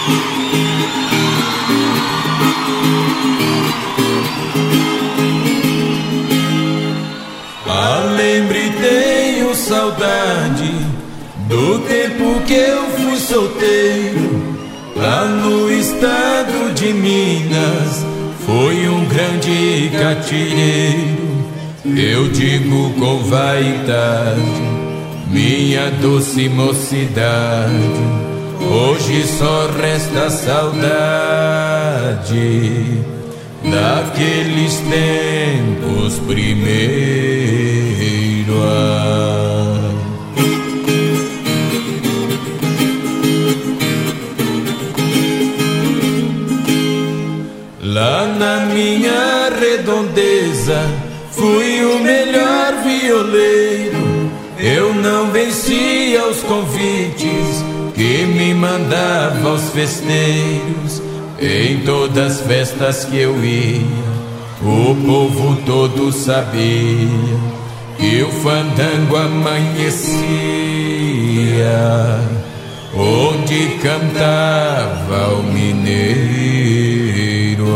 Lembre, tenho saudade do tempo que eu fui solteiro. Lá no estado de Minas foi um grande catilheiro. Eu digo com vaidade, minha doce mocidade, hoje só resta saudade daqueles tempos primeiro. Lá na minha redondeza fui o melhor violeiro. Eu não vencia os convites que me mandava aos festeiros. Em todas as festas que eu ia, o povo todo sabia que o fandango amanhecia onde cantava o mineiro.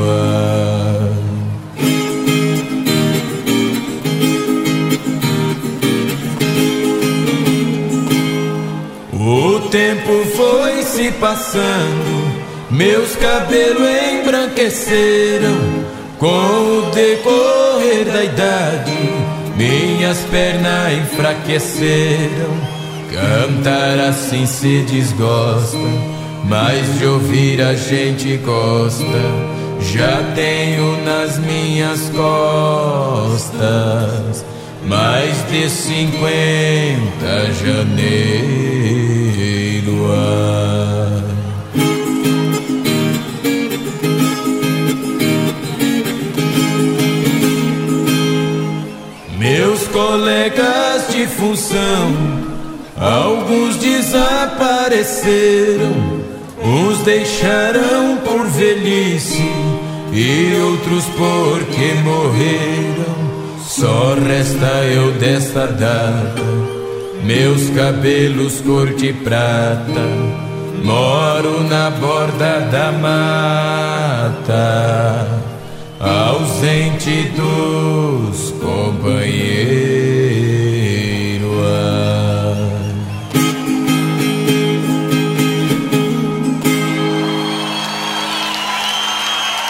O tempo foi se passando, meus cabelos embranqueceram. Com o decorrer da idade, minhas pernas enfraqueceram. Cantar assim se desgosta, mas de ouvir a gente gosta. Já tenho nas minhas costas mais de 50 janeiro. Meus colegas de função, alguns desapareceram. Uns deixaram por velhice e outros porque morreram. Só resta eu desta data, meus cabelos cor de prata. Moro na borda da mata, ausente do